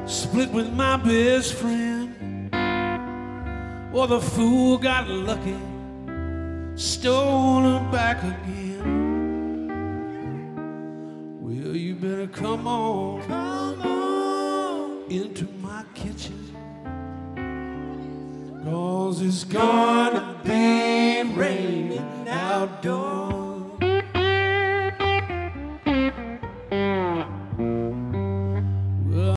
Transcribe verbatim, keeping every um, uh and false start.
split with my best friend. Well, the fool got lucky, stole her back again. Well, you better come on, come on into my kitchen, 'cause it's gonna be raining outdoors.